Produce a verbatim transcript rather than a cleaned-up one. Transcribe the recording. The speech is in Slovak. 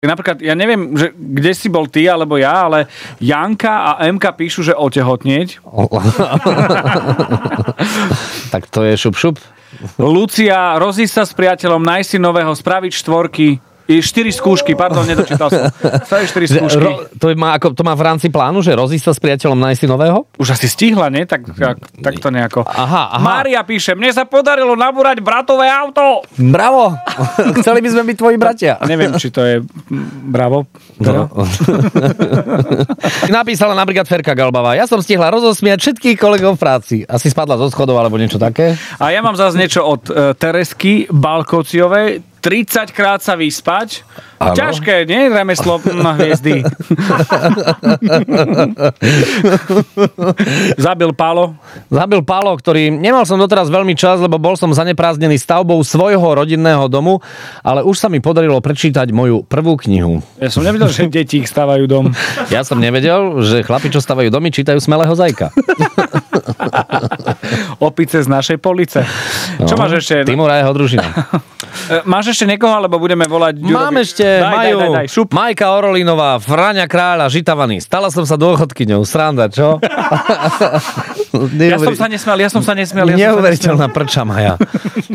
Napríklad, ja neviem, že kde si bol ty alebo ja, ale Janka a Emka píšu, že otehotnieť. Tak to je šup šup. Lucia, rozísť sa s priateľom, nájsť si nového, spraviť štvorky. Štyri skúšky, pardon, nedočítal som. Spraviť štyri skúšky. Ro, to, má, ako, to má v rámci plánu, že rozísť sa s priateľom, nájsť si nového? Už asi stihla, nie? Tak, tak to nejako. Aha, aha. Mária píše, mne sa podarilo nabúrať bratové auto. Bravo! Chceli by sme byť tvoji bratia. Neviem, či to je bravo. No. Napísala napríklad Ferka Galbavá. Ja som stihla rozosmiať všetkých kolegov v práci. Asi spadla zo schodov alebo niečo také. A ja mám zase niečo od uh, Teresky Balkociovej. tridsaťkrát sa vyspať. Áno. Ťažké, nie? Remeslo na hviezdy. Zabil Pálo. Zabil Pálo, ktorý... Nemal som doteraz veľmi čas, lebo bol som zaneprázdnený stavbou svojho rodinného domu, ale už sa mi podarilo prečítať moju prvú knihu. Ja som nevedel, že deti stavajú dom. Ja som nevedel, že chlapi, čo stavajú domy, čítajú Smelého zajka. Opice z našej police. No, čo máš ešte? Timur a jeho družina. Máš ešte niekoho, alebo budeme volať Ďurovi? Mám ešte daj, Maju, daj, daj, daj, šup. Majka Orolinová, Fráňa Kráľa, Žitavany. Stala som sa dôchodkyňou. Sranda, čo? Ja som sa nesmiel, ja som sa nesmiel. Ja Neuveriteľná prča Maja.